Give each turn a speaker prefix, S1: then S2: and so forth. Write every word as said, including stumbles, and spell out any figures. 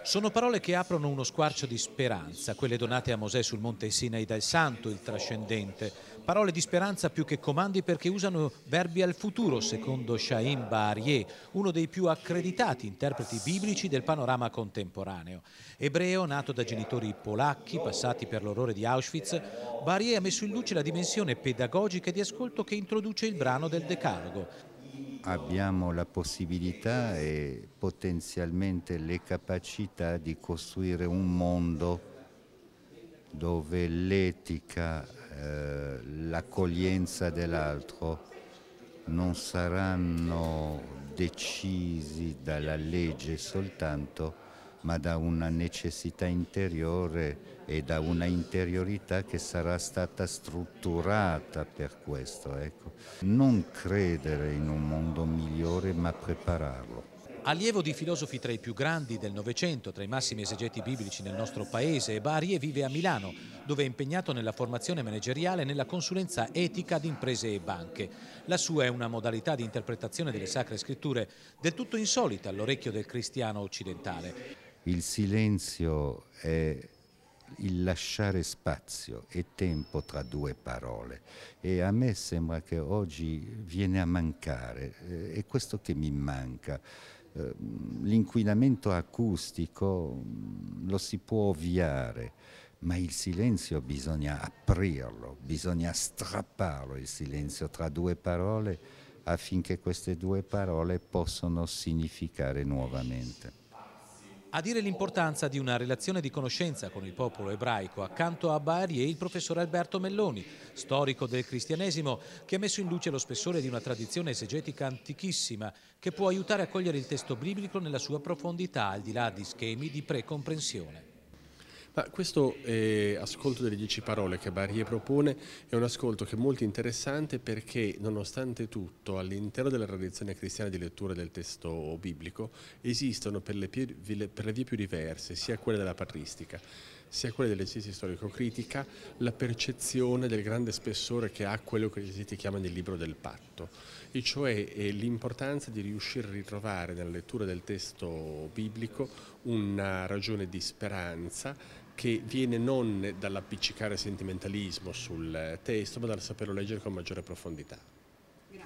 S1: Sono parole che aprono uno squarcio di speranza, quelle donate a Mosè sul monte Sinai dal Santo, il trascendente. Parole di speranza più che comandi perché usano verbi al futuro, secondo Shaim Baarie, uno dei più accreditati interpreti biblici del panorama contemporaneo. Ebreo, nato da genitori polacchi, passati per l'orrore di Auschwitz, Baarie ha messo in luce la dimensione pedagogica e di ascolto che introduce il brano del Decalogo.
S2: Abbiamo la possibilità e potenzialmente le capacità di costruire un mondo dove l'etica, eh, l'accoglienza dell'altro non saranno decisi dalla legge soltanto, ma da una necessità interiore e da una interiorità che sarà stata strutturata per questo. Ecco. Non credere in un mondo migliore, ma prepararlo.
S1: Allievo di filosofi tra i più grandi del Novecento, tra i massimi esegeti biblici nel nostro paese, Baarie vive a Milano, dove è impegnato nella formazione manageriale e nella consulenza etica di imprese e banche. La sua è una modalità di interpretazione delle sacre scritture del tutto insolita all'orecchio del cristiano occidentale.
S2: Il silenzio è il lasciare spazio e tempo tra due parole e a me sembra che oggi viene a mancare, eh, è questo che mi manca. Eh, l'inquinamento acustico mh, lo si può ovviare, ma il silenzio bisogna aprirlo, bisogna strapparlo il silenzio tra due parole affinché queste due parole possano significare nuovamente.
S1: A dire l'importanza di una relazione di conoscenza con il popolo ebraico, accanto a Baarie il professor Alberto Melloni, storico del cristianesimo, che ha messo in luce lo spessore di una tradizione esegetica antichissima, che può aiutare a cogliere il testo biblico nella sua profondità, al di là di schemi di precomprensione.
S3: Ma questo eh, ascolto delle dieci parole che Baarie propone è un ascolto che è molto interessante perché, nonostante tutto, all'interno della tradizione cristiana di lettura del testo biblico esistono per le, più, per le vie più diverse, sia quelle della patristica, sia quelle dell'esegesi storico-critica, la percezione del grande spessore che ha quello che gli esegeti chiamano il libro del patto, e cioè eh, l'importanza di riuscire a ritrovare nella lettura del testo biblico una ragione di speranza che viene non dall'appiccicare sentimentalismo sul testo, ma dal saperlo leggere con maggiore profondità.